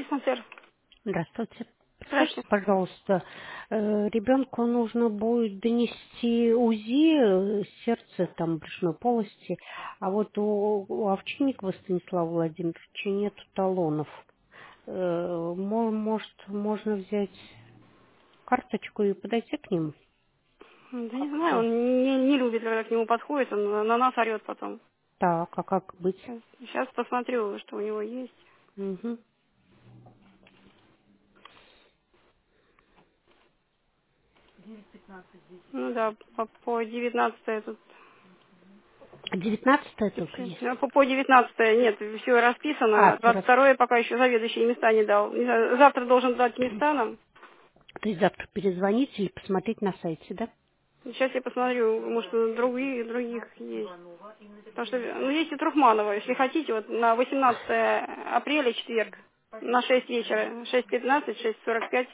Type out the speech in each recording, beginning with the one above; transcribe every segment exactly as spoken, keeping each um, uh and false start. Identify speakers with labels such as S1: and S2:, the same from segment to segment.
S1: диспансер.
S2: Здравствуйте. Скажите,
S1: Здравствуйте.
S2: пожалуйста, э, ребенку нужно будет донести УЗИ э, сердца, там, брюшной полости, а вот у, у Овчинникова Станислава Владимировича нет талонов. Э, мо- Может, можно взять карточку и подойти к ним?
S1: Да не знаю,
S2: Как-то.
S1: он не, не любит, когда к нему подходит, он на, на нас орет потом.
S2: Так, а как быть?
S1: Сейчас, сейчас посмотрю, что у него есть.
S2: Угу.
S1: Ну да, по, по девятнадцатое тут.
S2: девятнадцатое только
S1: всё.
S2: есть?
S1: Ну, По, по девятнадцатое нет, все
S2: А,
S1: расписано.
S2: все раз.
S1: двадцать второе пока еще заведующий места не дал. Не знаю, завтра должен дать места нам.
S2: То есть завтра перезвонить или посмотреть на сайте, да?
S1: Сейчас я посмотрю, может, у других, других есть. Потому что, ну, есть и Трухманова, если хотите, вот на восемнадцатое апреля, четверг, на шесть вечера, шесть пятнадцать, шесть сорок пять.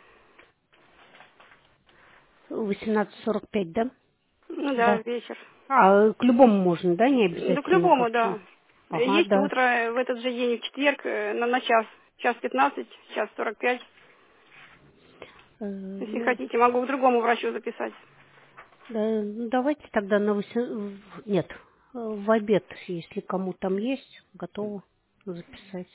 S2: восемнадцать сорок пять, да?
S1: Ну да,
S2: Да.
S1: вечер.
S2: А, к любому можно, да, не
S1: Да к
S2: обязательно
S1: любому,
S2: как-то?
S1: да.
S2: Ага,
S1: Есть
S2: да.
S1: утро э, в этот же день, в четверг, э, на, на час. Час пятнадцать, час сорок пять.
S2: Э,
S1: Если
S2: ну,
S1: хотите, могу к другому врачу записать.
S2: да, ну, давайте тогда на восемь... Нет, э, в обед, если кому там есть, готово записать.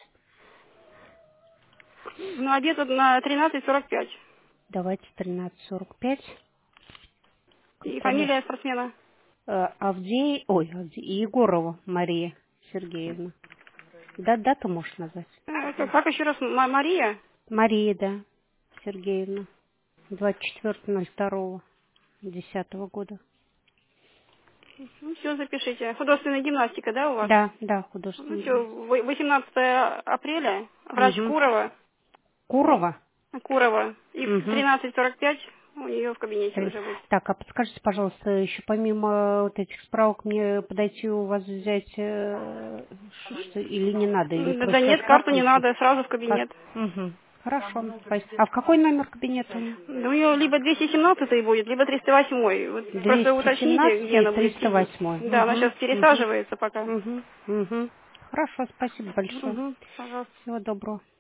S1: Ну, обед вот на тринадцать сорок пять.
S2: Давайте тринадцать сорок пять.
S1: И
S2: Фамилия?
S1: фамилия спортсмена.
S2: Э, Авдей... Ой, Авдей... Егорова Мария Сергеевна. Да, дату можешь назвать?
S1: Э, Как, как еще раз, Ма- Мария?
S2: Мария, да, Сергеевна. двадцать четвёртого ноль второго десятого года.
S1: Ну, все, запишите. Художественная гимнастика, да, у вас?
S2: Да, да,
S1: Ну,
S2: художественный
S1: все,
S2: гимнаст.
S1: восемнадцатое апреля, врач
S2: Угу.
S1: Курова,
S2: Курова?
S1: Курова, и в
S2: Угу.
S1: тринадцать сорок пять у нее в кабинете
S2: Три-
S1: уже быть.
S2: Так, а подскажите, пожалуйста, еще помимо вот этих справок мне подойти у вас взять э, ш- что, или не надо, или
S1: М, Да, да
S2: просто
S1: нет, карту
S2: справку
S1: не
S2: еще?
S1: надо, сразу в
S2: Как?
S1: кабинет.
S2: Угу. Хорошо, спасибо. А в какой номер кабинета у нее?
S1: Да у нее либо двести семнадцать будет, либо триста восемь. Вот просто
S2: двести
S1: уточните, где
S2: семнадцать и
S1: она будет
S2: триста
S1: сидеть.
S2: восемь.
S1: Да, она
S2: Угу,
S1: сейчас
S2: угу,
S1: пересаживается пока.
S2: угу, угу. Хорошо, спасибо большое.
S1: Угу, пожалуйста.
S2: Всего доброго.